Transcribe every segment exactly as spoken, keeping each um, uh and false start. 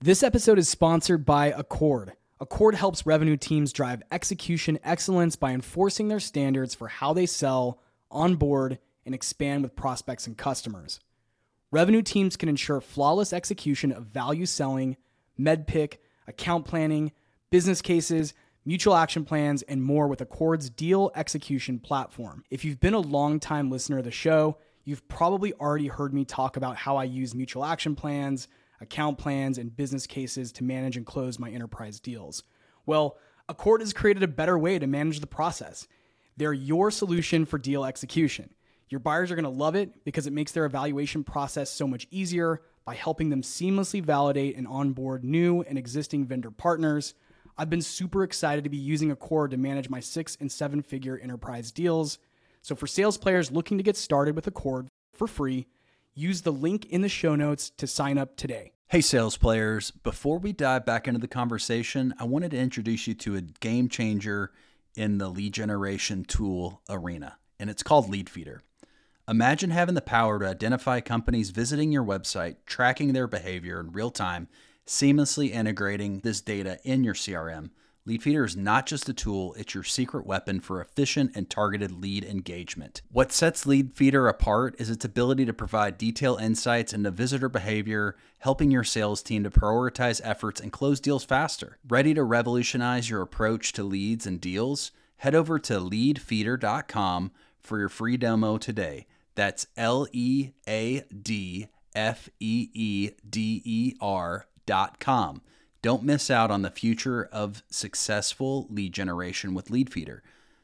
This episode is sponsored by Accord. Accord helps revenue teams drive execution excellence by enforcing their standards for how they sell, onboard, and expand with prospects and customers. Revenue teams can ensure flawless execution of value selling, medpick, account planning, business cases, mutual action plans, and more with Accord's deal execution platform. If you've been a long-time listener of the show, you've probably already heard me talk about how I use mutual action plans, account plans, and business cases to manage and close my enterprise deals. Well, Accord has created a better way to manage the process. They're your solution for deal execution. Your buyers are going to love it because it makes their evaluation process so much easier by helping them seamlessly validate and onboard new and existing vendor partners. I've been super excited to be using Accord to manage my six and seven figure enterprise deals. So for sales players looking to get started with Accord for free, use the link in the show notes to sign up today. Hey sales players, before we dive back into the conversation, I wanted to introduce you to a game changer in the lead generation tool arena, and it's called Leadfeeder. Imagine having the power to identify companies visiting your website, tracking their behavior in real time, seamlessly integrating this data in your C R M. Leadfeeder is not just a tool, it's your secret weapon for efficient and targeted lead engagement. What sets Leadfeeder apart is its ability to provide detailed insights into visitor behavior, helping your sales team to prioritize efforts and close deals faster. Ready to revolutionize your approach to leads and deals? Head over to leadfeeder dot com for your free demo today. That's L E A D F E E D E R dot com. Don't miss out on the future of successful lead generation with Leadfeeder.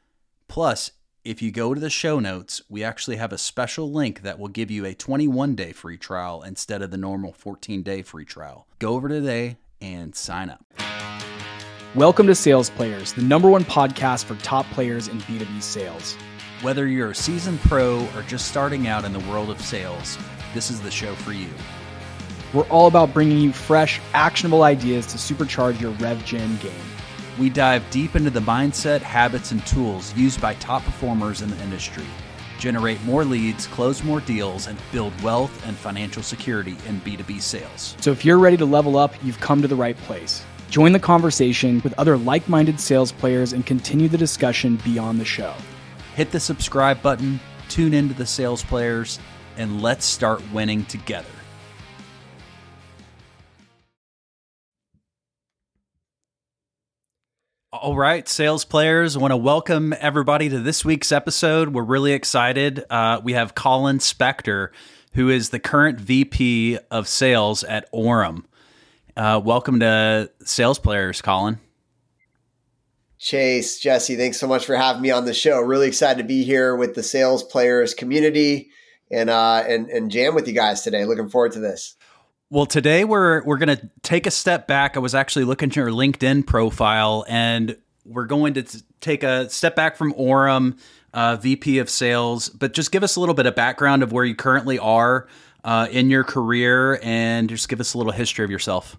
Plus, if you go to the show notes, we actually have a special link that will give you a twenty-one day free trial instead of the normal fourteen day free trial. Go over today and sign up. Welcome to Sales Players, the number one podcast for top players in B two B sales. Whether you're a seasoned pro or just starting out in the world of sales, this is the show for you. We're all about bringing you fresh, actionable ideas to supercharge your rev gen game. We dive deep into the mindset, habits, and tools used by top performers in the industry. Generate more leads, close more deals, and build wealth and financial security in B two B sales. So if you're ready to level up, you've come to the right place. Join the conversation with other like-minded sales players and continue the discussion beyond the show. Hit the subscribe button, tune into the Sales Players, and let's start winning together. All right, sales players, I want to welcome everybody to this week's episode. We're really excited. Uh, we have Colin Spector, who is the current V P of sales at Aurum. Uh, welcome to Sales Players, Colin. Chase, Jesse, thanks so much for having me on the show. Really excited to be here with the Sales Players community and uh, and and jam with you guys today. Looking forward to this. Well, today we're we're going to take a step back. I was actually looking at your LinkedIn profile, and we're going to t- take a step back from Aurum, uh, V P of Sales, but just give us a little bit of background of where you currently are uh, in your career, and just give us a little history of yourself.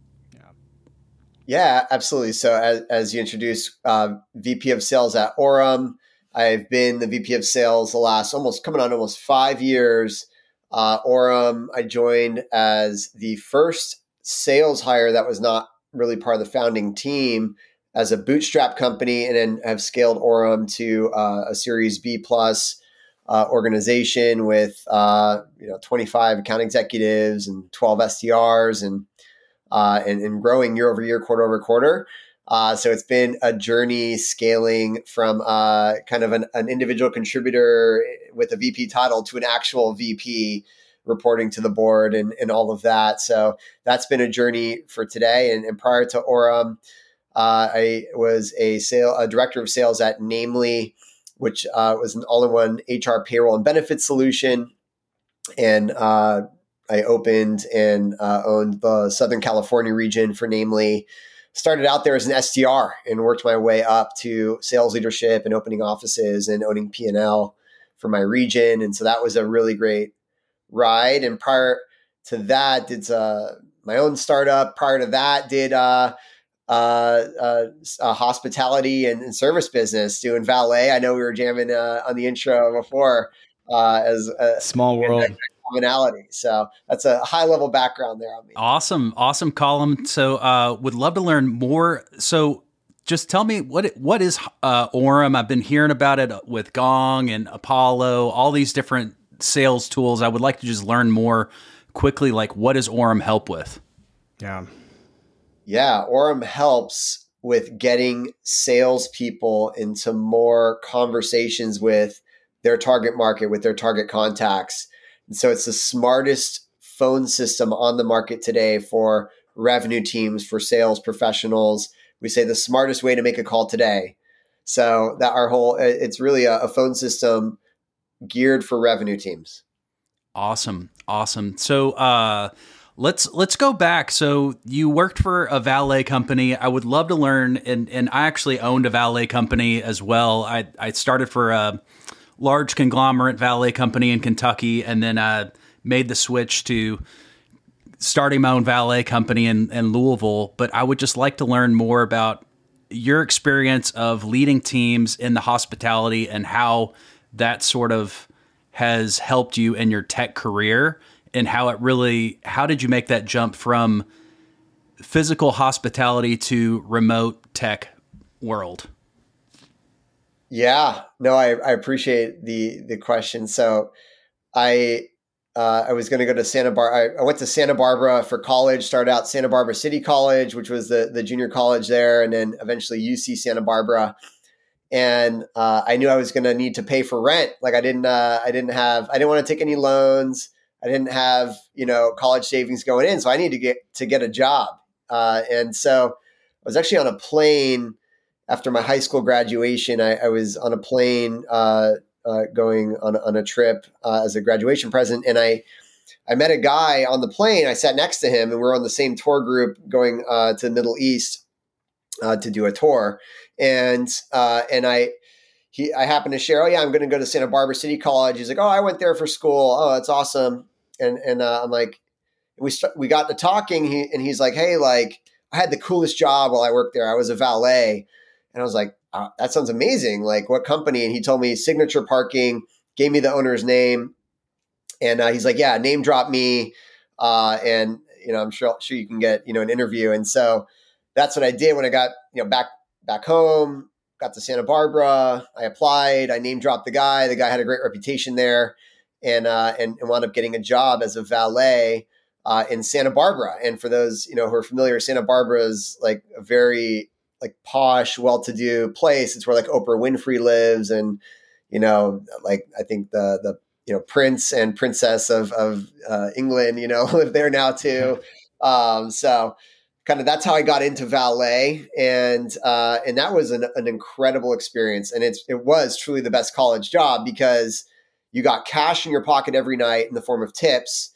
Yeah, absolutely. So as, as you introduced, uh, V P of Sales at Aurum, I've been the V P of Sales the last almost coming on almost five years. Uh, Aurum, I joined as the first sales hire that was not really part of the founding team as a bootstrap company, and then have scaled Aurum to uh, a Series B plus uh, organization with uh, you know twenty-five account executives and twelve S D Rs, and uh, and, and growing year over year, quarter over quarter. Uh, so it's been a journey scaling from uh, kind of an, an individual contributor with a V P title to an actual V P reporting to the board and, and all of that. So that's been a journey for today. And, and prior to Aurum, uh, I was a sale, a director of sales at Namely, which uh, was an all-in-one H R payroll and benefits solution. And uh, I opened and uh, owned the Southern California region for Namely. Started out there as an S D R and worked my way up to sales leadership and opening offices and owning P and L for my region. And so that was a really great ride. And prior to that, did uh, my own startup. Prior to that, did uh, uh, uh, uh, hospitality and, and service business, doing valet. I know we were jamming uh, on the intro before. Uh, as a Small world. commonality. So that's a high level background there on me. Awesome. Awesome, Colin. So uh, would love to learn more. So just tell me what it, what is uh, Orem? I've been hearing about it with Gong and Apollo, all these different sales tools. I would like to just learn more quickly, like what does Orem help with? Yeah. Yeah. Orem helps with getting salespeople into more conversations with their target market, with their target contacts. And so it's the smartest phone system on the market today for revenue teams, for sales professionals. We say the smartest way to make a call today. So that our whole, it's really a, a phone system geared for revenue teams. Awesome. Awesome. So, uh, let's, let's go back. So you worked for a valet company. I would love to learn. And, and I actually owned a valet company as well. I, I started for a large conglomerate valet company in Kentucky, and then I made the switch to starting my own valet company in, in Louisville. But I would just like to learn more about your experience of leading teams in the hospitality and how that sort of has helped you in your tech career, and how it really, how did you make that jump from physical hospitality to remote tech world? Yeah, no, I, I appreciate the, the question. So I, uh, I was going to go to Santa Barbara. I, I went to Santa Barbara for college, started out Santa Barbara City College, which was the, the junior college there. And then eventually U C Santa Barbara. And uh, I knew I was going to need to pay for rent. Like I didn't, uh, I didn't have, I didn't want to take any loans. I didn't have, you know, college savings going in. So I needed to get, to get a job. Uh, and so I was actually on a plane after my high school graduation. I, I was on a plane uh, uh, going on, on a trip uh, as a graduation present. And I, I met a guy on the plane. I sat next to him and we were on the same tour group going uh, to the Middle East uh, to do a tour. And, uh, and I, he, I happened to share, oh yeah, I'm going to go to Santa Barbara City College. He's like, oh, I went there for school. Oh, that's awesome. And, and, uh, I'm like, we, st- we got to talking he, and he's like, hey, like I had the coolest job while I worked there. I was a valet. And I was like, oh, that sounds amazing. Like what company? And he told me Signature Parking, gave me the owner's name. And, uh, he's like, yeah, name drop me. Uh, and, you know, I'm sure, sure you can get, you know, an interview. And so that's what I did when I got, you know, back, back home, got to Santa Barbara. I applied, I name dropped the guy. The guy had a great reputation there, and, uh, and, and wound up getting a job as a valet, uh, in Santa Barbara. And for those, you know, who are familiar, Santa Barbara is like a very like posh, well-to-do place. It's where like Oprah Winfrey lives. And, you know, like, I think the, the, you know, Prince and Princess of, of, uh, England, you know, live there now too. Um, so, kind of that's how I got into valet, and uh, and that was an, an incredible experience. And it's it was truly the best college job because you got cash in your pocket every night in the form of tips,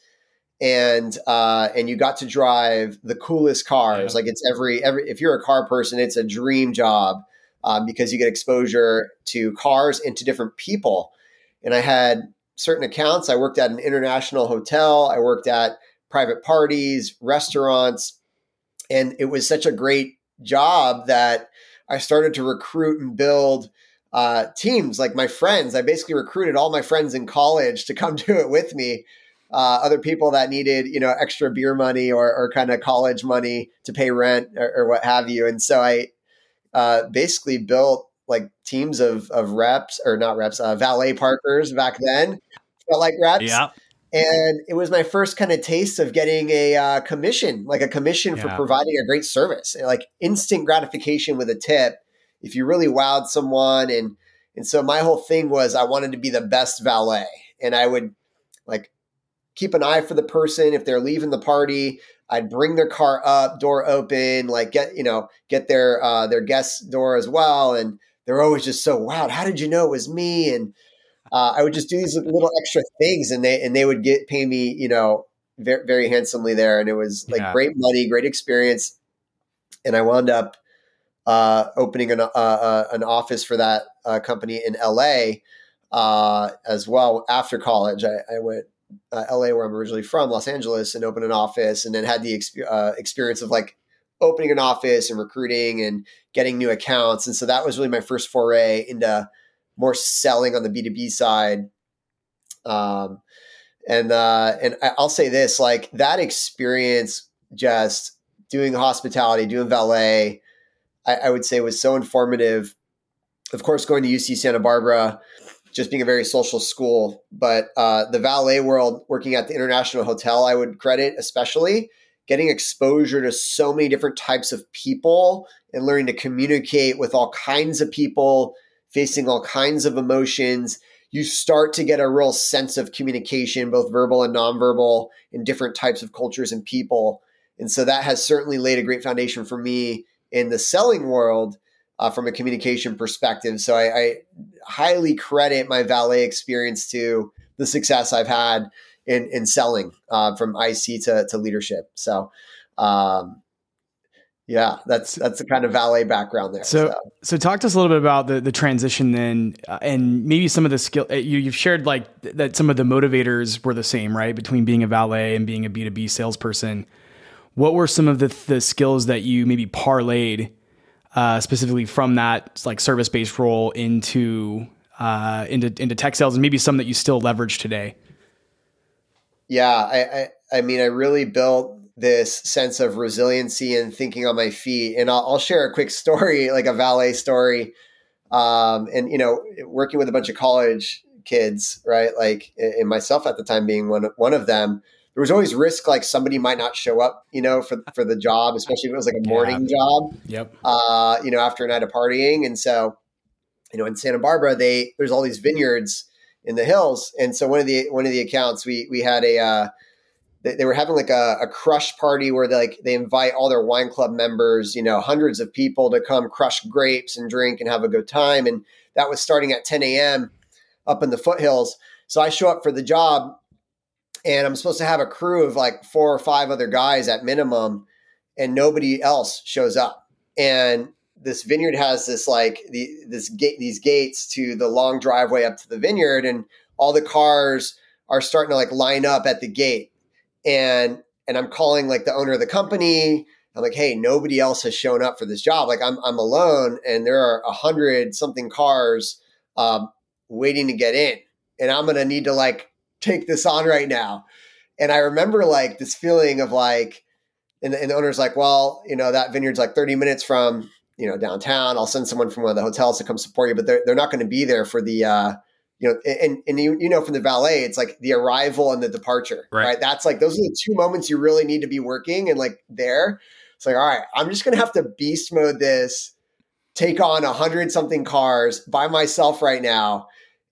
and uh, and you got to drive the coolest cars. Yeah. Like it's every every if you're a car person, it's a dream job um, because you get exposure to cars and to different people. And I had certain accounts. I worked at an international hotel. I worked at private parties, restaurants. And it was such a great job that I started to recruit and build uh, teams. Like my friends, I basically recruited all my friends in college to come do it with me. Uh, other people that needed, you know, extra beer money or, or kind of college money to pay rent or, or what have you. And so I uh, basically built like teams of of reps or not reps, uh, valet parkers back then. Felt like reps. Yeah. And it was my first kind of taste of getting a uh, commission, like a commission Yeah. for providing a great service, and like instant gratification with a tip if you really wowed someone. And and so my whole thing was I wanted to be the best valet, and I would like keep an eye for the person. If they're leaving the party, I'd bring their car up, door open, like get you know get their uh, their guest door as well. And they're always just so wowed. How did you know it was me? And Uh, I would just do these little extra things, and they and they would get pay me, you know, very, very handsomely there, and it was like Yeah. great money, great experience. And I wound up uh, opening an uh, uh, an office for that uh, company in L A uh, as well after college. I, I went uh, L A, where I'm originally from, Los Angeles, and opened an office, and then had the exp- uh, experience of like opening an office and recruiting and getting new accounts. And so that was really my first foray into more selling on the B two B side. Um, And, uh, and I'll say this, like that experience, just doing hospitality, doing valet, I, I would say was so informative. Of course, going to U C Santa Barbara, just being a very social school, but uh, the valet world, working at the International Hotel, I would credit especially getting exposure to so many different types of people and learning to communicate with all kinds of people, facing all kinds of emotions. You start to get a real sense of communication, both verbal and nonverbal, in different types of cultures and people. And so that has certainly laid a great foundation for me in the selling world uh, from a communication perspective. So I, I highly credit my valet experience to the success I've had in, in selling uh, from I C to, to leadership. So um, yeah, that's that's the kind of valet background there. So, so, so talk to us a little bit about the the transition then, uh, and maybe some of the skill you, you've shared, like th- that some of the motivators were the same, right? Between being a valet and being a B two B salesperson. What were some of the, the skills that you maybe parlayed uh, specifically from that like service-based role into, uh, into, into tech sales, and maybe some that you still leverage today? Yeah. I, I, I mean, I really built this sense of resiliency and thinking on my feet. And I'll, I'll share a quick story, like a valet story. Um, and, you know, working with a bunch of college kids, right? Like, and myself at the time being one, one of them, there was always risk, like somebody might not show up, you know, for, for the job, especially if it was like a morning yeah. job, yep. uh, you know, after a night of partying. And so, you know, in Santa Barbara, they, there's all these vineyards in the hills. And so one of the, one of the accounts, we, we had a, uh, they were having like a, a crush party where they like they invite all their wine club members, you know, hundreds of people to come crush grapes and drink and have a good time. And that was starting at ten a.m. up in the foothills. So I show up for the job and I'm supposed to have a crew of like four or five other guys at minimum, and nobody else shows up. And this vineyard has this like the this gate these gates to the long driveway up to the vineyard, and all the cars are starting to like line up at the gate. And, and I'm calling like the owner of the company. I'm like, hey, nobody else has shown up for this job. Like I'm, I'm alone, and there are a hundred something cars um, waiting to get in, and I'm going to need to like take this on right now. And I remember like this feeling of like, and the, and the owner's like, well, you know, that vineyard's like thirty minutes from, you know, downtown. I'll send someone from one of the hotels to come support you, but they're, they're not going to be there for the, uh, you know, and, and you, you know, from the valet, it's like the arrival and the departure, right. right? That's like, those are the two moments you really need to be working and like there. It's like, all right, I'm just going to have to beast mode this, take on a hundred something cars by myself right now.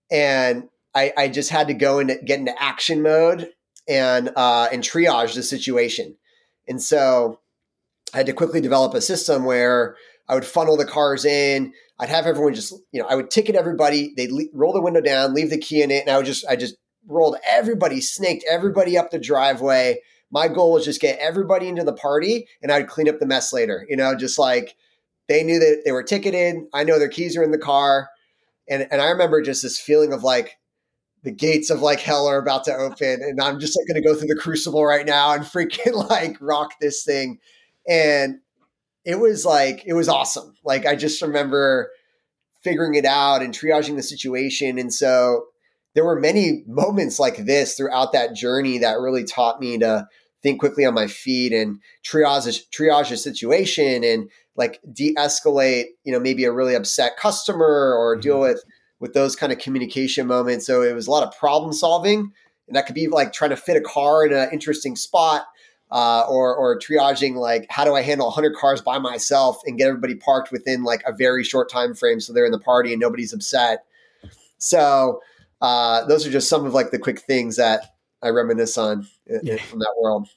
And I, I just had to go and get into action mode and, uh, and triage the situation. And so I had to quickly develop a system where I would funnel the cars in. I'd have everyone just, you know, I would ticket everybody. They'd le- roll the window down, leave the key in it. And I would just, I just rolled everybody, snaked everybody up the driveway. My goal was just get everybody into the party, and I'd clean up the mess later. You know, just like they knew that they were ticketed. I know their keys are in the car. And, and I remember just this feeling of like the gates of like hell are about to open, and I'm just like going to go through the crucible right now and freaking like rock this thing. And it was like, it was awesome. Like, I just remember figuring it out and triaging the situation. And so there were many moments like this throughout that journey that really taught me to think quickly on my feet and triage, triage a situation and like de-escalate, you know, maybe a really upset customer or deal with, with those kind of communication moments. So it was a lot of problem solving, and that could be like trying to fit a car in an interesting spot. Uh, or, or triaging, like, how do I handle one hundred cars by myself and get everybody parked within like a very short time frame so they're in the party and nobody's upset. So uh, those are just some of like the quick things that I reminisce on yeah. from that world.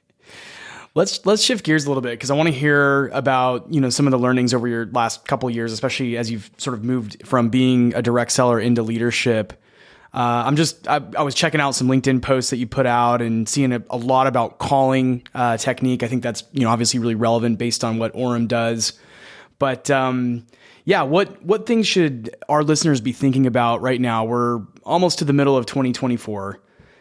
Let's let's shift gears a little bit, because I want to hear about, you know, some of the learnings over your last couple of years, especially as you've sort of moved from being a direct seller into leadership. Uh, I'm just, I, I was checking out some LinkedIn posts that you put out and seeing a, a lot about calling uh, technique. I think that's, you know, obviously really relevant based on what Orem does. But um, yeah, what what things should our listeners be thinking about right now? We're almost to the middle of twenty twenty-four,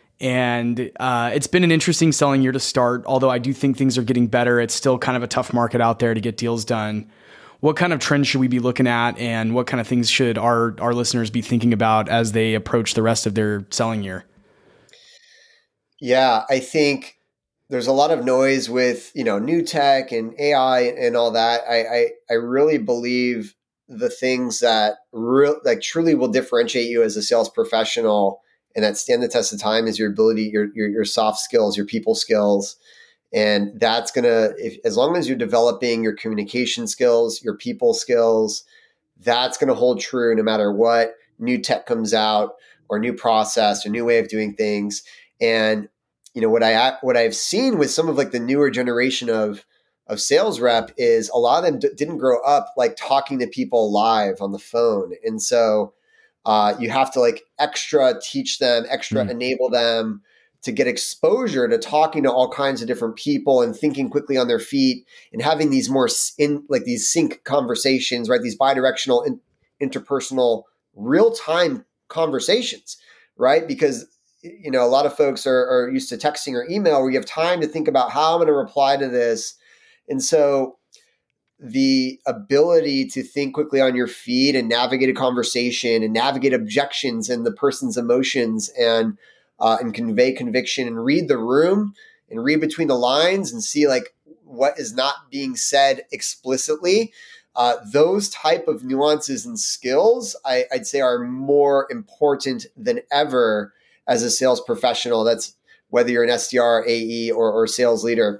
and uh, it's been an interesting selling year to start. Although I do think things are getting better, it's still kind of a tough market out there to get deals done. What kind of trends should we be looking at, and what kind of things should our, our listeners be thinking about as they approach the rest of their selling year? Yeah, I think there's a lot of noise with, you know, new tech and A I and all that. I I, I really believe the things that real like truly will differentiate you as a sales professional and that stand the test of time is your ability, your your, your soft skills, your people skills. And that's gonna, if, as long as you're developing your communication skills, your people skills, that's gonna hold true no matter what new tech comes out or new process or new way of doing things. And you know what I what I've seen with some of like the newer generation of of sales rep is a lot of them d- didn't grow up like talking to people live on the phone, and so uh, you have to like extra teach them, extra mm. enable them to get exposure to talking to all kinds of different people and thinking quickly on their feet and having these more in like these sync conversations, right? These bidirectional, in, interpersonal, real time conversations, right? Because you know, a lot of folks are, are used to texting or email where you have time to think about how I'm going to reply to this. And so the ability to think quickly on your feet and navigate a conversation and navigate objections and the person's emotions and, uh, and convey conviction and read the room and read between the lines and see like what is not being said explicitly. Uh, those type of nuances and skills, I, I'd say are more important than ever as a sales professional. That's whether you're an S D R, A E, or, or sales leader.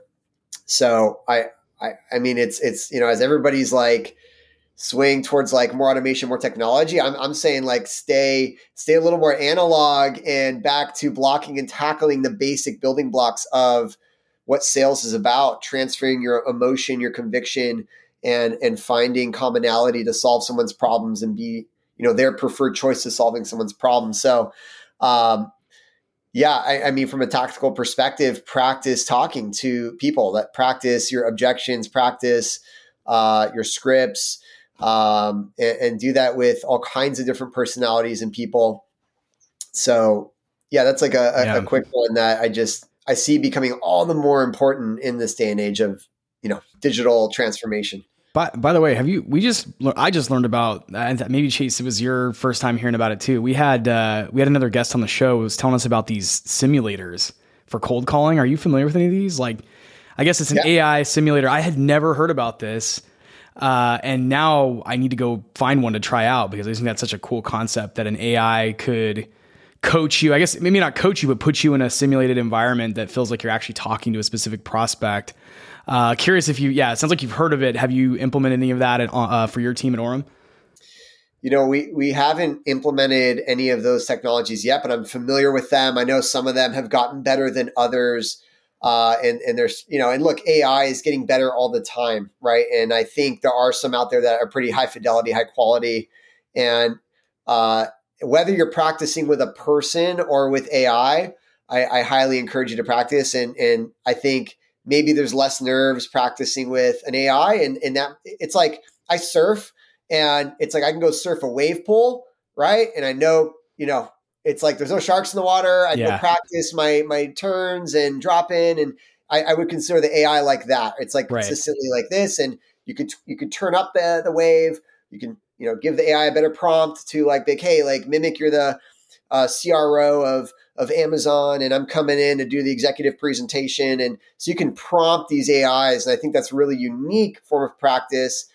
So I, I, I mean, it's, it's, you know, as everybody's like swaying towards like more automation, more technology, I'm, I'm saying like, stay, stay a little more analog and back to blocking and tackling the basic building blocks of what sales is about, transferring your emotion, your conviction, and, and finding commonality to solve someone's problems and be, you know, their preferred choice to solving someone's problems. So, Um, yeah, I, I mean, from a tactical perspective, practice talking to people, that practice your objections, practice uh, your scripts, um, and, and do that with all kinds of different personalities and people. So yeah, that's like a, a, yeah. a quick one that I just, I see becoming all the more important in this day and age of, you know, digital transformation. By, by the way, have you, we just, I just learned about, and maybe Chase, it was your first time hearing about it too. We had, uh, we had another guest on the show who was telling us about these simulators for cold calling. Are you familiar with any of these? Like, I guess it's an yeah. A I simulator. I had never heard about this. Uh, and now I need to go find one to try out because I think that's such a cool concept that an A I could coach you. I guess maybe not coach you, but put you in a simulated environment that feels like you're actually talking to a specific prospect. Uh, curious if you, yeah, it sounds like you've heard of it. Have you implemented any of that at, uh, for your team at Aurum? You know, we, we haven't implemented any of those technologies yet, but I'm familiar with them. I know some of them have gotten better than others. Uh, and, and there's, you know, and look, A I is getting better all the time. Right. And I think there are some out there that are pretty high fidelity, high quality. And, uh, whether you're practicing with a person or with A I, I, I highly encourage you to practice. And, and I think, maybe there's less nerves practicing with an A I, and, and that it's like I surf and it's like I can go surf a wave pool, right? And I know, you know, it's like there's no sharks in the water. I yeah. go practice my my turns and drop in, and I, I would consider the A I like that. It's like right. consistently like this, and you could you could turn up the the wave. You can you know give the A I a better prompt to like, like hey, like mimic you're the uh, C R O of of Amazon and I'm coming in to do the executive presentation. And so you can prompt these A Is. And I think that's a really unique form of practice.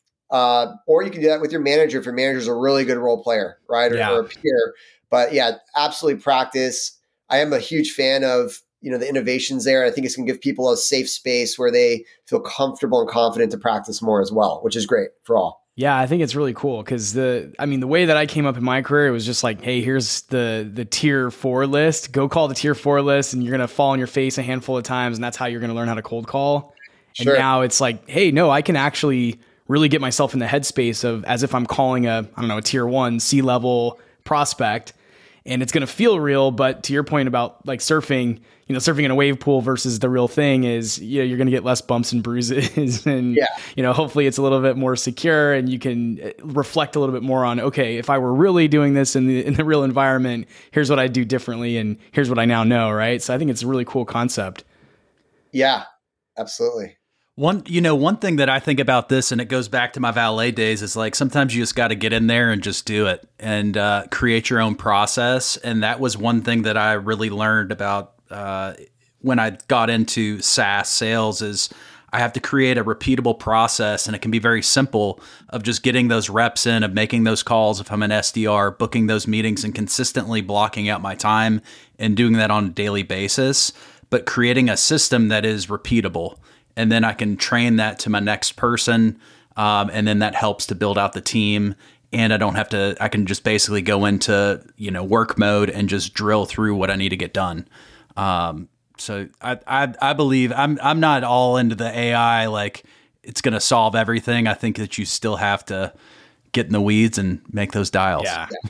Uh, or you can do that with your manager if your manager's a really good role player, right? Or, yeah. or a peer. But yeah, absolutely practice. I am a huge fan of, you know, the innovations there. I think it's going to give people a safe space where they feel comfortable and confident to practice more as well, which is great for all. Yeah, I think it's really cool because the, I mean, the way that I came up in my career, it was just like, hey, here's the the tier four list. Go call the tier four list, and you're gonna fall on your face a handful of times, and that's how you're gonna learn how to cold call. Sure. And now it's like, hey, no, I can actually really get myself in the headspace of as if I'm calling a, I don't know, a tier one C-level prospect, and it's gonna feel real. But to your point about like surfing, you know, surfing in a wave pool versus the real thing is, you know, you're going to get less bumps and bruises and, yeah. you know, hopefully it's a little bit more secure and you can reflect a little bit more on, okay, if I were really doing this in the, in the real environment, here's what I do differently. And here's what I now know. Right. So I think it's a really cool concept. Yeah, absolutely. One, you know, one thing that I think about this, and it goes back to my valet days, is like sometimes you just got to get in there and just do it and uh, create your own process. And that was one thing that I really learned about uh, when I got into SaaS sales is I have to create a repeatable process, and it can be very simple of just getting those reps in, of making those calls if I'm an S D R, booking those meetings and consistently blocking out my time and doing that on a daily basis, but creating a system that is repeatable. And then I can train that to my next person. Um, and then that helps to build out the team. And I don't have to, I can just basically go into, you know, work mode and just drill through what I need to get done. Um, so I, I, I believe I'm, I'm not all into the A I, like it's going to solve everything. I think that you still have to get in the weeds and make those dials. Yeah. Yeah.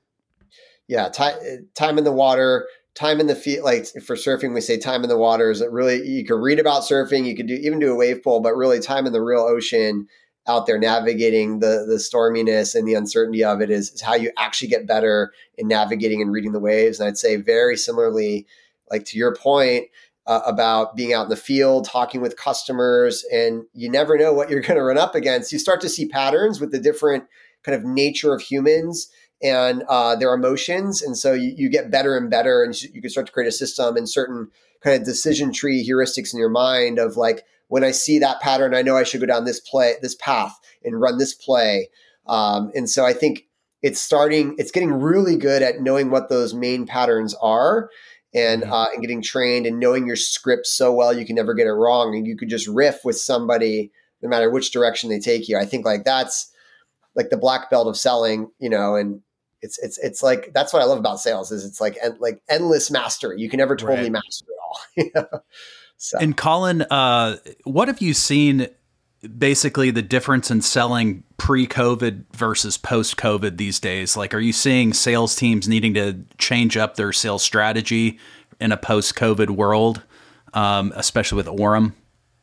yeah time, time in the water, time in the field. Like for surfing, we say time in the water is that really, you can read about surfing, you could do, even do a wave pool, but really time in the real ocean out there navigating the the storminess and the uncertainty of it is, is how you actually get better in navigating and reading the waves. And I'd say very similarly, like to your point uh, about being out in the field, talking with customers, and you never know what you're going to run up against. You start to see patterns with the different kind of nature of humans and uh, their emotions. And so you, you get better and better, and you can start to create a system and certain kind of decision tree heuristics in your mind of like, when I see that pattern, I know I should go down this play, this path and run this play. Um, and so I think it's starting, it's getting really good at knowing what those main patterns are and, uh, and getting trained and knowing your script so well, you can never get it wrong. And you could just riff with somebody no matter which direction they take you. I think like that's like the black belt of selling, you know, and it's, it's, it's like, that's what I love about sales is it's like, en- like endless mastery. You can never totally Right. master it all. You know? So. And Colin, uh, what have you seen basically the difference in selling pre-COVID versus post-COVID these days? Like, are you seeing sales teams needing to change up their sales strategy in a post-COVID world, um, especially with Orem?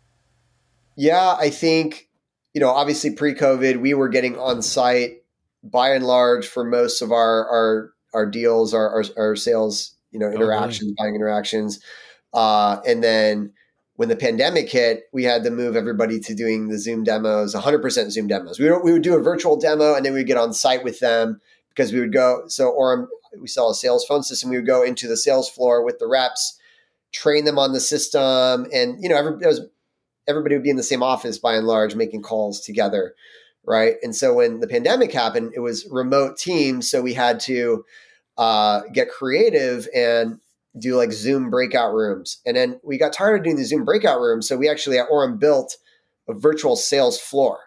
Yeah, I think, you know, obviously pre-COVID, we were getting on site by and large for most of our, our, our deals, our, our, our sales, you know, interactions, oh, really? buying interactions. Uh, and then when the pandemic hit, we had to move everybody to doing the Zoom demos, one hundred percent Zoom demos. We, we would do a virtual demo and then we'd get on site with them because we would go. So, or we sell a sales phone system. We would go into the sales floor with the reps, train them on the system. And, you know, every, was, everybody would be in the same office by and large, making calls together. Right. And so when the pandemic happened, it was remote teams. So we had to uh, get creative and do like Zoom breakout rooms. And then we got tired of doing the Zoom breakout rooms. So we actually at Orem built a virtual sales floor.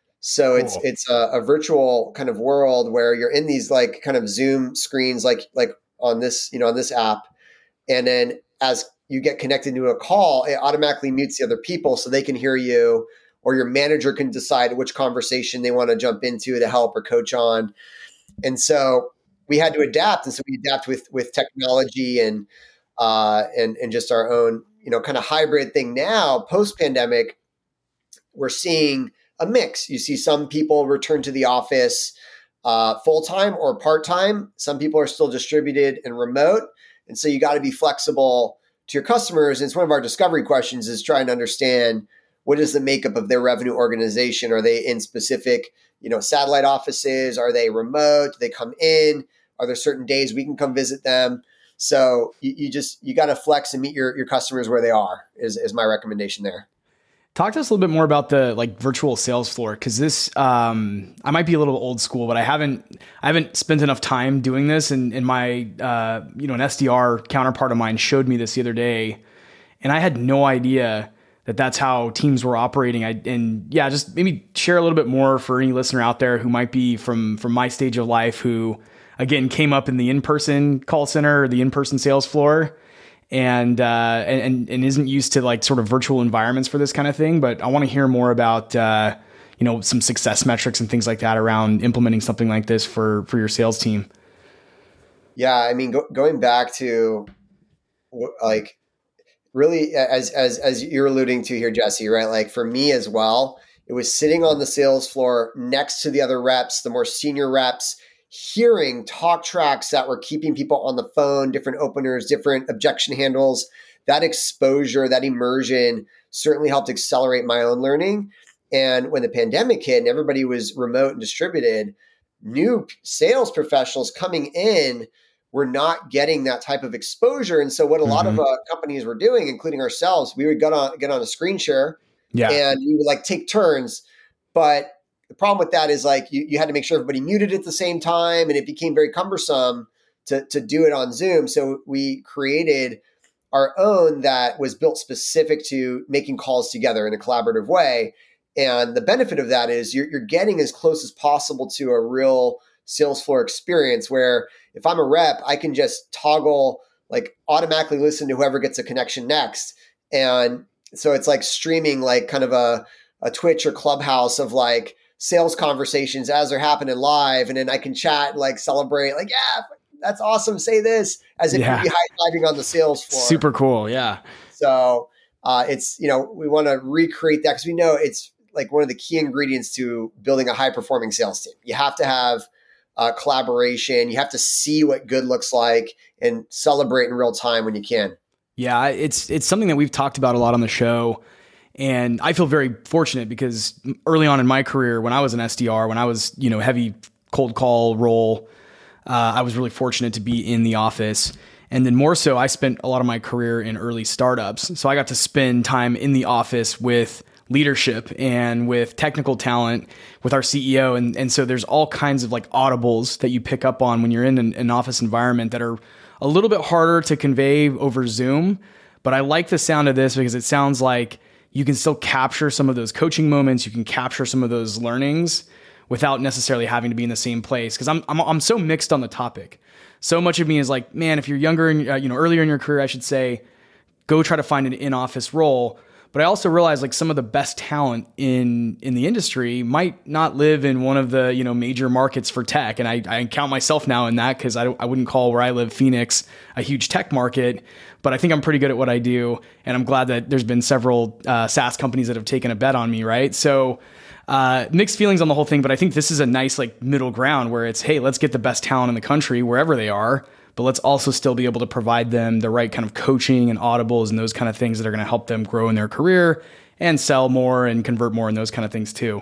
So cool. it's, it's a, a virtual kind of world where you're in these like kind of Zoom screens, like, like on this, you know, on this app. And then as you get connected to a call, it automatically mutes the other people so they can hear you, or your manager can decide which conversation they want to jump into to help or coach on. And so we had to adapt. And so we adapt with, with technology and, uh, and, and just our own, you know, kind of hybrid thing. Now, post-pandemic, we're seeing a mix. You see some people return to the office uh, full-time or part-time. Some people are still distributed and remote. And so you got to be flexible to your customers. And it's one of our discovery questions is trying to understand what is the makeup of their revenue organization? Are they in specific, you know, satellite offices? Are they remote? Do they come in? Are there certain days we can come visit them? So you, you just, you got to flex and meet your, your customers where they are is, is my recommendation there. Talk to us a little bit more about the like virtual sales floor. Cause this, um, I might be a little old school, but I haven't, I haven't spent enough time doing this. And, and my, uh, you know, an S D R counterpart of mine showed me this the other day and I had no idea that that's how teams were operating. I, and yeah, just maybe share a little bit more for any listener out there who might be from, from my stage of life, who again, came up in the in-person call center or the in-person sales floor and, uh, and, and isn't used to like sort of virtual environments for this kind of thing. But I want to hear more about, uh, you know, some success metrics and things like that around implementing something like this for, for your sales team. Yeah. I mean, go, going back to like really as, as, as you're alluding to here, Jesse, right? Like for me as well, it was sitting on the sales floor next to the other reps, the more senior reps, hearing talk tracks that were keeping people on the phone, different openers, different objection handles. That exposure, that immersion certainly helped accelerate my own learning. And when the pandemic hit and everybody was remote and distributed, new sales professionals coming in we're not getting that type of exposure. And so what a mm-hmm. lot of uh, companies were doing, including ourselves, we would get on, get on a screen share yeah. and we would like take turns. But the problem with that is like you, you had to make sure everybody muted at the same time, and it became very cumbersome to, to do it on Zoom. So we created our own that was built specific to making calls together in a collaborative way. And the benefit of that is you're, you're getting as close as possible to a real sales floor experience where if I'm a rep, I can just toggle, like automatically listen to whoever gets a connection next. And so it's like streaming like kind of a, a Twitch or Clubhouse of like sales conversations as they're happening live. And then I can chat, and like celebrate, like, yeah, that's awesome. Say this as if yeah. you'd be high-fiving on the sales floor. Super cool. Yeah. So uh, it's, you know, we want to recreate that because we know it's like one of the key ingredients to building a high-performing sales team. You have to have uh, collaboration. You have to see what good looks like and celebrate in real time when you can. Yeah, it's it's something that we've talked about a lot on the show. And I feel very fortunate because early on in my career, when I was an S D R, when I was, you know, heavy cold call role, uh, I was really fortunate to be in the office. And then more so, I spent a lot of my career in early startups. So I got to spend time in the office with leadership and with technical talent, with our C E O. And, and so there's all kinds of like audibles that you pick up on when you're in an, an office environment that are a little bit harder to convey over Zoom. But I like the sound of this because it sounds like you can still capture some of those coaching moments. You can capture some of those learnings without necessarily having to be in the same place. Because I'm, I'm I'm so mixed on the topic. So much of me is like, man, if you're younger and uh, you know earlier in your career, I should say, go try to find an in-office role. But I also realize like some of the best talent in in the industry might not live in one of the you know major markets for tech, and I, I count myself now in that because I I wouldn't call where I live, Phoenix, a huge tech market. But I think I'm pretty good at what I do, and I'm glad that there's been several uh, SaaS companies that have taken a bet on me, right? So uh, mixed feelings on the whole thing, but I think this is a nice like middle ground where it's, hey, let's get the best talent in the country wherever they are, but let's also still be able to provide them the right kind of coaching and audibles and those kind of things that are going to help them grow in their career and sell more and convert more and those kind of things too.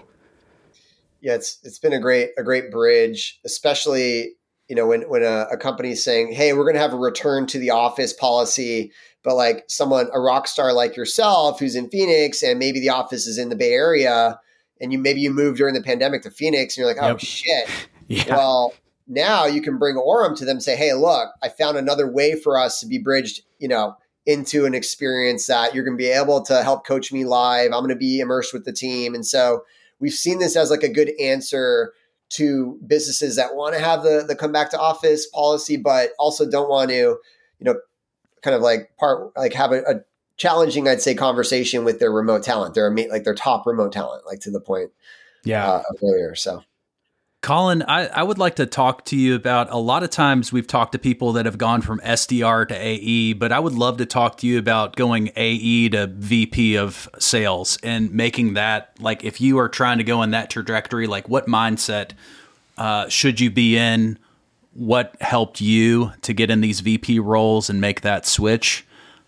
Yeah, it's it's been a great a great bridge, especially you know, when, when a, a company is saying, hey, we're going to have a return to the office policy, but like someone, a rock star like yourself who's in Phoenix and maybe the office is in the Bay Area and you, maybe you moved during the pandemic to Phoenix and you're like, oh yep. shit. Yeah. Well, now you can bring Orem to them and say, hey, look, I found another way for us to be bridged, you know, into an experience that you're going to be able to help coach me live. I'm going to be immersed with the team. And so we've seen this as like a good answer to businesses that want to have the, the come back to office policy, but also don't want to, you know, kind of like part, like have a, a challenging, I'd say, conversation with their remote talent. They're like their top remote talent, like to the point yeah. uh, of earlier. So Colin, I, I would like to talk to you about, a lot of times we've talked to people that have gone from S D R to A E, but I would love to talk to you about going A E to V P of sales and making that, like, if you are trying to go in that trajectory, like what mindset uh, should you be in? What helped you to get in these V P roles and make that switch?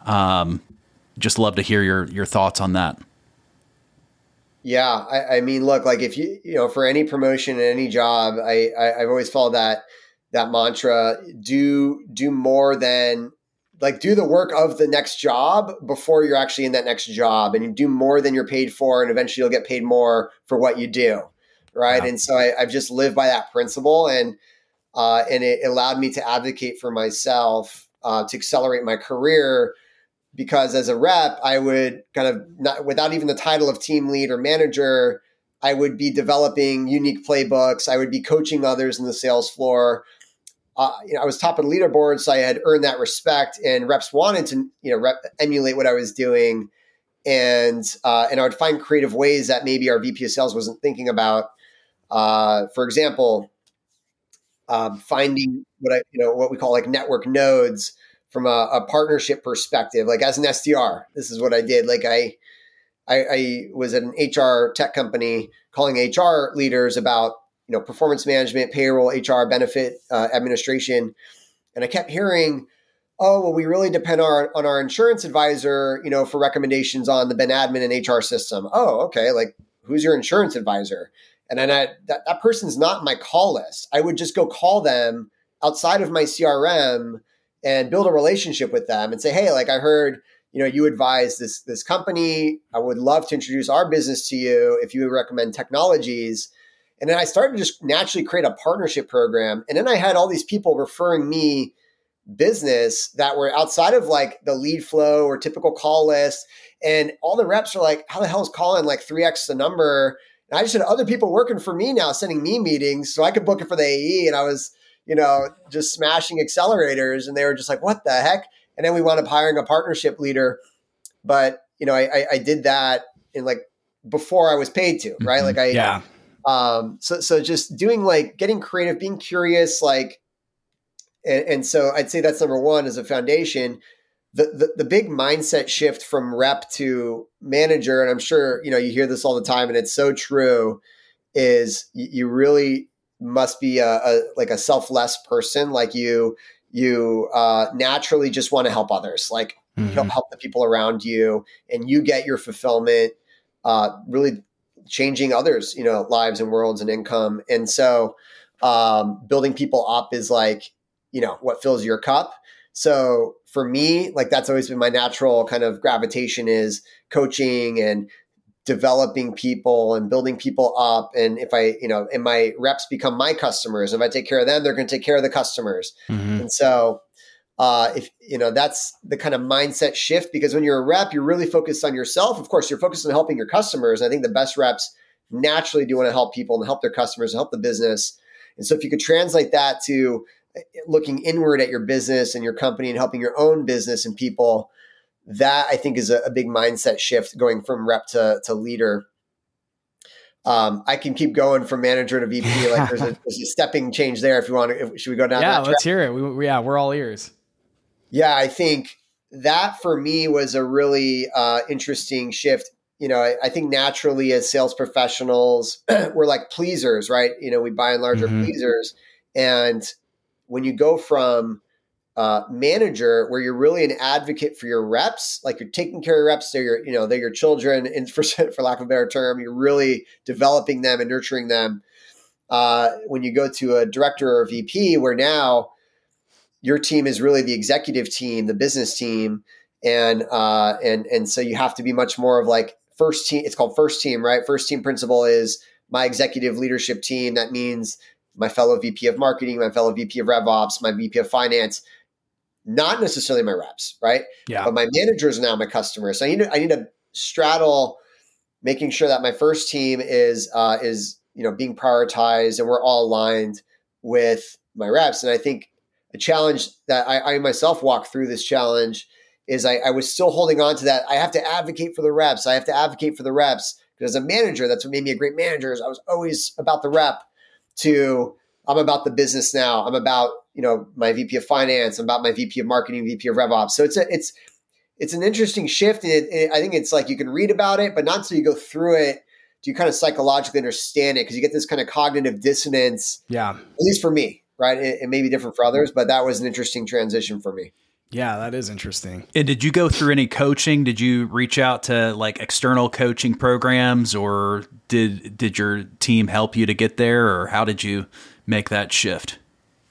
Um, just love to hear your, your thoughts on that. Yeah. I, I mean, look, like if you, you know, for any promotion in any job, I, I I've always followed that, that mantra, do, do more than like do the work of the next job before you're actually in that next job, and you do more than you're paid for. And eventually you'll get paid more for what you do. Right. Yeah. And so I, I've just lived by that principle, and, uh, and it allowed me to advocate for myself, uh, to accelerate my career. Because as a rep, I would kind of not, without even the title of team lead or manager, I would be developing unique playbooks. I would be coaching others in the sales floor. Uh, you know, I was top of the leaderboard, so I had earned that respect, and reps wanted to, you know, rep, emulate what I was doing, and uh, and I would find creative ways that maybe our V P of sales wasn't thinking about. Uh, for example, um, finding what I, you know, what we call like network nodes. From a, a partnership perspective, like as an S D R, this is what I did. Like I, I, I was at an H R tech company calling H R leaders about, you know, performance management, payroll, H R, benefit uh, administration. And I kept hearing, oh, well, we really depend on our, on our insurance advisor, you know, for recommendations on the Ben Admin and H R system. Oh, okay. Like who's your insurance advisor? And then I, that, that person's not in my call list. I would just go call them outside of my C R M and build a relationship with them and say, hey, like I heard, you know, you advise this, this company. I would love to introduce our business to you if you would recommend technologies. And then I started to just naturally create a partnership program. And then I had all these people referring me business that were outside of like the lead flow or typical call list. And all the reps are like, how the hell is calling like three X the number? And I just had other people working for me now, sending me meetings so I could book it for the A E. And I was, you know, just smashing accelerators. And they were just like, what the heck? And then we wound up hiring a partnership leader. But, you know, I, I did that in like before I was paid to, right? Mm-hmm. Like I, yeah. Um, so, so just doing like getting creative, being curious, like, and, and so I'd say that's number one as a foundation. The, the the big mindset shift from rep to manager, and I'm sure you know you hear this all the time, and it's so true, is you, you really must be a, a like a selfless person. Like you you uh, naturally just want to help others, like mm-hmm. help help the people around you, and you get your fulfillment. Uh, really changing others, you know, lives and worlds and income, and so um, building people up is like you know what fills your cup. So for me, like that's always been my natural kind of gravitation is coaching and developing people and building people up. And if I, you know, and my reps become my customers, if I take care of them, they're going to take care of the customers. Mm-hmm. And so uh, if, you know, that's the kind of mindset shift, because when you're a rep, you're really focused on yourself. Of course, you're focused on helping your customers. I think the best reps naturally do want to help people and help their customers and help the business. And so if you could translate that to looking inward at your business and your company and helping your own business and people, that I think is a, a big mindset shift going from rep to, to leader. Um, I can keep going from manager to V P. Like there's a, there's a stepping change there. If you want to, if, should we go down? Yeah, that let's track? hear it. We, we, yeah, we're all ears. Yeah, I think that for me was a really uh, interesting shift. You know, I, I think naturally as sales professionals, we're like pleasers, right? You know, we by and large mm-hmm. are pleasers. And when you go from uh, manager, where you're really an advocate for your reps, like you're taking care of reps, they're your, you know, they're your children, and for, for lack of a better term, you're really developing them and nurturing them. Uh, when you go to a director or a V P, where now your team is really the executive team, the business team, and uh, and and so you have to be much more of like first team. It's called first team, right? First team principle is my executive leadership team. That means my fellow V P of marketing, my fellow V P of RevOps, my V P of finance, not necessarily my reps, right? Yeah. But my managers are now my customers. So I need to, I need to straddle making sure that my first team is, uh, is, you know, being prioritized and we're all aligned with my reps. And I think a challenge that I, I myself walked through this challenge is I, I was still holding on to that. I have to advocate for the reps. I have to advocate for the reps because as a manager, that's what made me a great manager is I was always about the rep. To I'm about the business now. I'm about, you know, my V P of finance. I'm about my V P of marketing, V P of RevOps. So it's a, it's, it's an interesting shift. And it, it, I think it's like, you can read about it, but not until you go through it, do you kind of psychologically understand it? Cause you get this kind of cognitive dissonance. Yeah. At least for me, right? It, it may be different for others, but that was an interesting transition for me. Yeah, that is interesting. And did you go through any coaching? Did you reach out to like external coaching programs, or did did your team help you to get there, or how did you make that shift?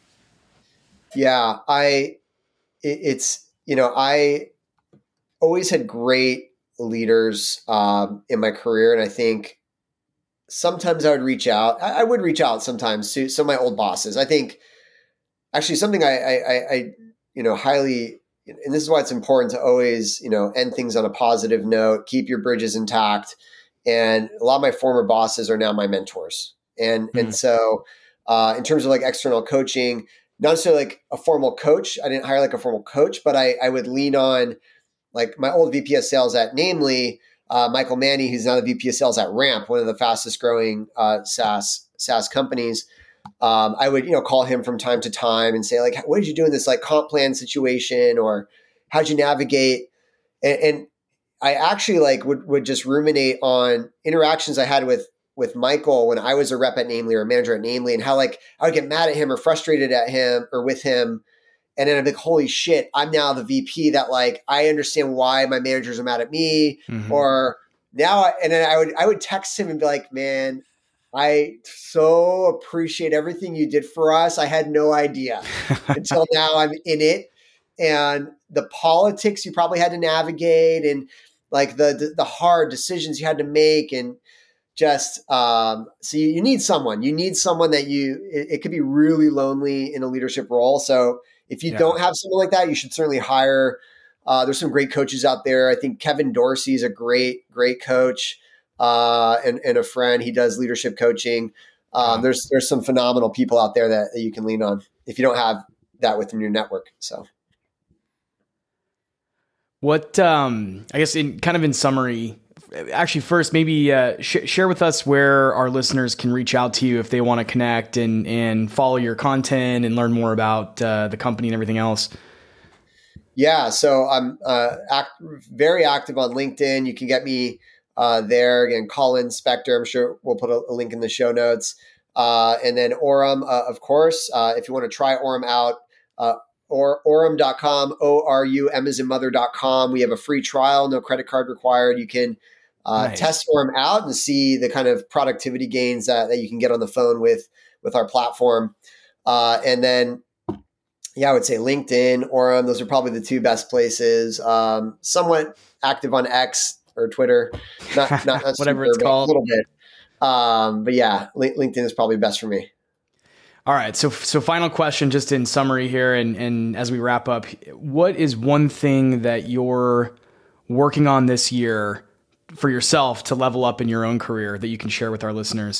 Yeah, I it, it's you know I always had great leaders um, in my career, and I think sometimes I would reach out. I, I would reach out sometimes to some of my old bosses. I think actually something I I, I, I you know, highly, and this is why it's important to always, you know, end things on a positive note, keep your bridges intact. And a lot of my former bosses are now my mentors. And, mm-hmm. and so uh, in terms of like external coaching, not necessarily like a formal coach, I didn't hire like a formal coach, but I, I would lean on like my old V P of sales at namely uh, Michael Manny, who's now the V P of sales at Ramp, one of the fastest growing uh, SaaS, SaaS companies. Um, I would, you know, call him from time to time and say like, what did you do in this like comp plan situation, or how'd you navigate? And, and I actually like would, would just ruminate on interactions I had with, with Michael when I was a rep at Namely or a manager at Namely, and how like I would get mad at him or frustrated at him or with him. And then I'd be like, holy shit, I'm now the V P that like, I understand why my managers are mad at me mm-hmm. or now. I, and then I would, I would text him and be like, man, I so appreciate everything you did for us. I had no idea until now I'm in it. And the politics you probably had to navigate and like the, the, the hard decisions you had to make. And just, um, so you, you need someone, you need someone that you, it, it could be really lonely in a leadership role. So if you yeah. don't have someone like that, you should certainly hire. Uh, there's some great coaches out there. I think Kevin Dorsey is a great, great coach. Uh, and, and a friend, he does leadership coaching. Um, there's, there's some phenomenal people out there that, that you can lean on if you don't have that within your network. So what, um, I guess in kind of in summary, actually first, maybe, uh, sh- share with us where our listeners can reach out to you if they want to connect and, and follow your content and learn more about, uh, the company and everything else. Yeah. So I'm, uh, act- very active on LinkedIn. You can get me, Uh, there again, Colin Spector. I'm sure we'll put a, a link in the show notes. Uh, and then Orum, uh, of course, uh, if you want to try Orum out, uh, or orum dot com, O R U M as in mother dot com. We have a free trial, no credit card required. You can uh, nice. test Orum out and see the kind of productivity gains that, that you can get on the phone with, with our platform. Uh, and then, yeah, I would say LinkedIn, Orum, those are probably the two best places. Um, somewhat active on X, or Twitter, not, not, not whatever super, it's called, a little bit. Um, but yeah, LinkedIn is probably best for me. All right. So, so final question, just in summary here. And, and as we wrap up, what is one thing that you're working on this year for yourself to level up in your own career that you can share with our listeners?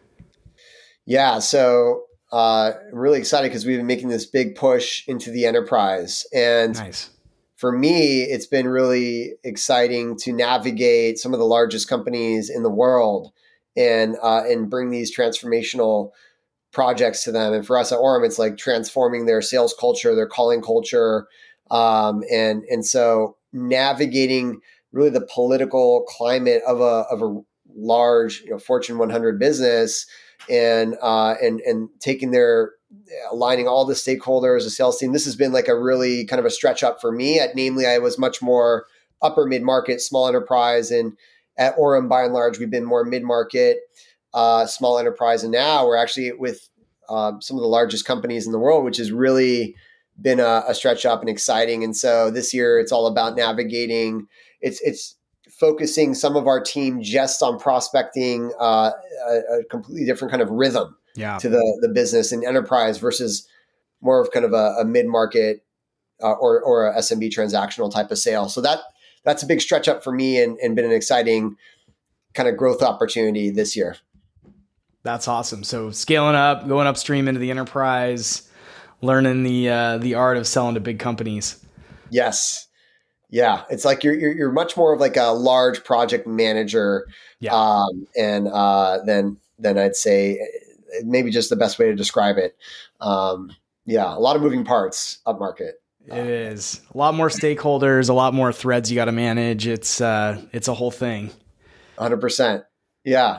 Yeah. So, uh, I'm really excited because we've been making this big push into the enterprise, and nice. For me, it's been really exciting to navigate some of the largest companies in the world and uh, and bring these transformational projects to them. And for us at Orum, it's like transforming their sales culture, their calling culture, um, and and so navigating really the political climate of a of a large, you know, Fortune one hundred business, and uh, and and taking their aligning all the stakeholders, the sales team. This has been like a really kind of a stretch up for me. At Namely, I was much more upper mid-market, small enterprise. And at Orum, by and large, we've been more mid-market, uh, small enterprise. And now we're actually with uh, some of the largest companies in the world, which has really been a, a stretch up and exciting. And so this year it's all about navigating. It's, it's focusing some of our team just on prospecting uh, a, a completely different kind of rhythm. Yeah. to the, the business and enterprise versus more of kind of a, a mid-market uh, or, or a S M B transactional type of sale. So that that's a big stretch up for me and, and been an exciting kind of growth opportunity this year. That's awesome. So scaling up, going upstream into the enterprise, learning the uh, the art of selling to big companies. Yes. Yeah. It's like you're, you're, you're much more of like a large project manager. Yeah. Um, and uh, then, then I'd say maybe just the best way to describe it. Um, yeah, a lot of moving parts up market. It is a lot more stakeholders, a lot more threads you got to manage. It's uh, it's a whole thing. one hundred percent. Yeah.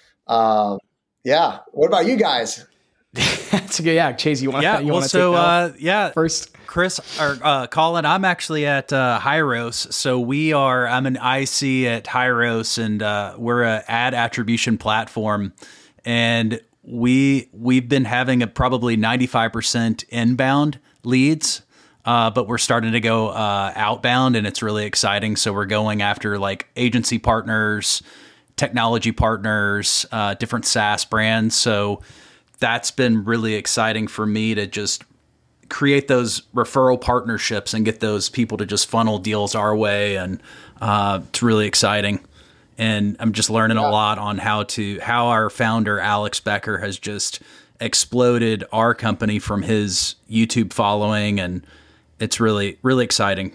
Um, yeah. What about you guys? That's a good. Yeah, Chase, you want? Yeah. You well, so uh, yeah. First, Chris or uh, Colin, I'm actually at uh, Hyros. So we are. I'm an I C at Hyros, and uh, we're a ad attribution platform, and we we've been having a probably ninety-five percent inbound leads. Uh, but we're starting to go uh, outbound, and it's really exciting. So we're going after like agency partners, technology partners, uh, different SaaS brands. So that's been really exciting for me to just create those referral partnerships and get those people to just funnel deals our way. And uh, it's really exciting. And I'm just learning yeah. a lot on how to how our founder, Alex Becker, has just exploded our company from his YouTube following, and it's really, really exciting.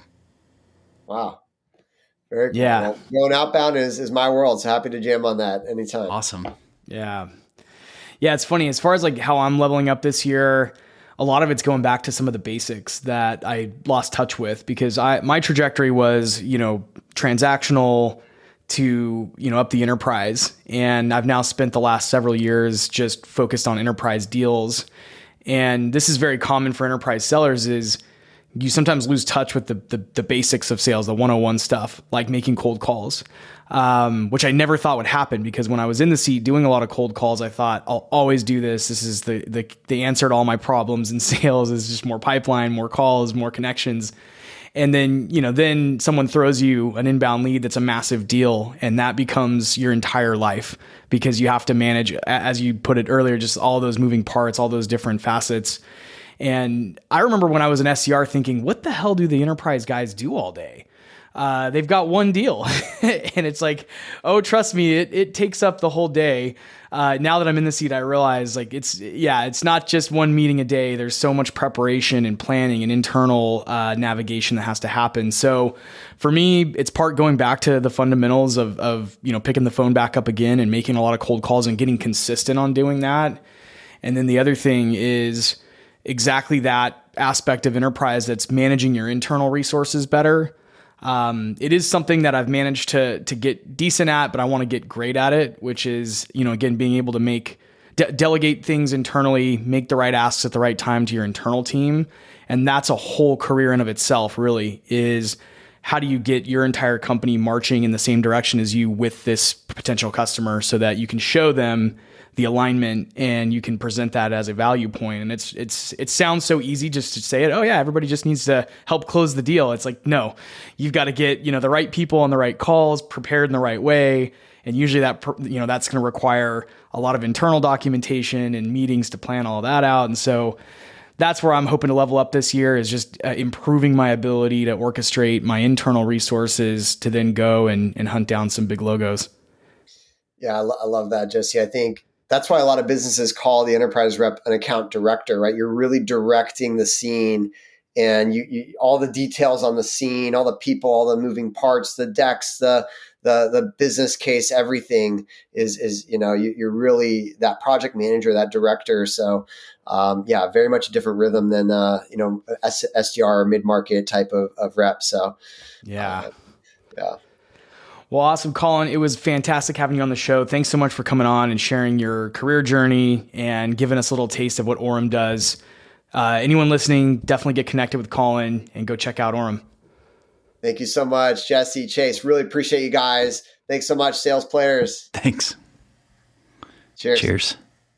Wow. Very cool. Yeah. Well, going outbound is, is my world. So happy to jam on that anytime. Awesome. Yeah. Yeah. It's funny as far as like how I'm leveling up this year, a lot of it's going back to some of the basics that I lost touch with, because I, my trajectory was, you know, transactional to, you know, up the enterprise. And I've now spent the last several years just focused on enterprise deals. And this is very common for enterprise sellers is you sometimes lose touch with the, the, the basics of sales, the one oh one stuff, like making cold calls, um, which I never thought would happen, because when I was in the seat doing a lot of cold calls, I thought I'll always do this. This is the, the, the answer to all my problems in sales is just more pipeline, more calls, more connections. And then, you know, then someone throws you an inbound lead that's a massive deal, and that becomes your entire life, because you have to manage, as you put it earlier, just all those moving parts, all those different facets. And I remember when I was an S D R thinking, what the hell do the enterprise guys do all day? Uh, they've got one deal. And it's like, oh, trust me, it, it takes up the whole day. Uh, now that I'm in the seat, I realize like it's, yeah, it's not just one meeting a day. There's so much preparation and planning and internal uh, navigation that has to happen. So for me, it's part going back to the fundamentals of, of, you know, picking the phone back up again and making a lot of cold calls and getting consistent on doing that. And then the other thing is exactly that aspect of enterprise that's managing your internal resources better. Um, it is something that I've managed to to get decent at, but I want to get great at it, which is, you know, again, being able to make de- delegate things internally, make the right asks at the right time to your internal team. And that's a whole career in of itself, really, is how do you get your entire company marching in the same direction as you with this potential customer so that you can show them the alignment and you can present that as a value point. And it's, it's, it sounds so easy just to say it. Oh yeah, everybody just needs to help close the deal. It's like, no, you've got to get, you know, the right people on the right calls, prepared in the right way. And usually that, you know, that's going to require a lot of internal documentation and meetings to plan all that out. And so that's where I'm hoping to level up this year, is just uh, improving my ability to orchestrate my internal resources to then go and, and hunt down some big logos. Yeah, I, lo- I love that, Jesse. I think that's why a lot of businesses call the enterprise rep an account director, right? You're really directing the scene, and you, you all the details on the scene, all the people, all the moving parts, the decks, the the the business case, everything is is you know you, you're really that project manager, that director. So um, yeah, very much a different rhythm than uh, you know S- SDR or mid market type of, of rep. So yeah, uh, yeah. Well, awesome, Colin. It was fantastic having you on the show. Thanks so much for coming on and sharing your career journey and giving us a little taste of what Orem does. Uh, anyone listening, definitely get connected with Colin and go check out Orem. Thank you so much, Jesse, Chase. Really appreciate you guys. Thanks so much, sales players. Thanks. Cheers. Cheers.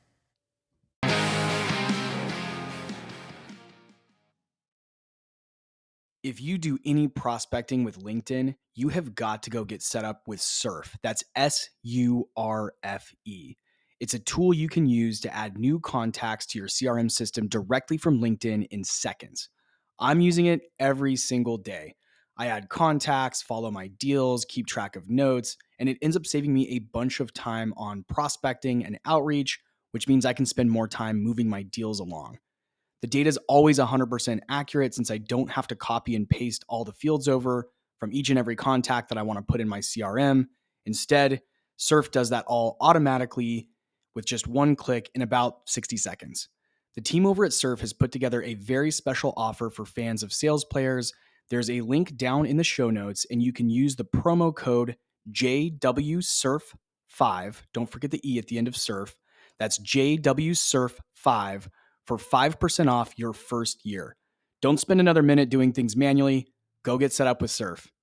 If you do any prospecting with LinkedIn, you have got to go get set up with Surf. That's S U R F E. It's a tool you can use to add new contacts to your C R M system directly from LinkedIn in seconds. I'm using it every single day. I add contacts, follow my deals, keep track of notes, and it ends up saving me a bunch of time on prospecting and outreach, which means I can spend more time moving my deals along. The data is always one hundred percent accurate, since I don't have to copy and paste all the fields over from each and every contact that I want to put in my C R M. Instead, Surf does that all automatically with just one click in about sixty seconds. The team over at Surf has put together a very special offer for fans of Sales Players. There's a link down in the show notes, and you can use the promo code J W Surf five. Don't forget the E at the end of Surf. That's J W Surf five for five percent off your first year. Don't spend another minute doing things manually. Go get set up with Surf.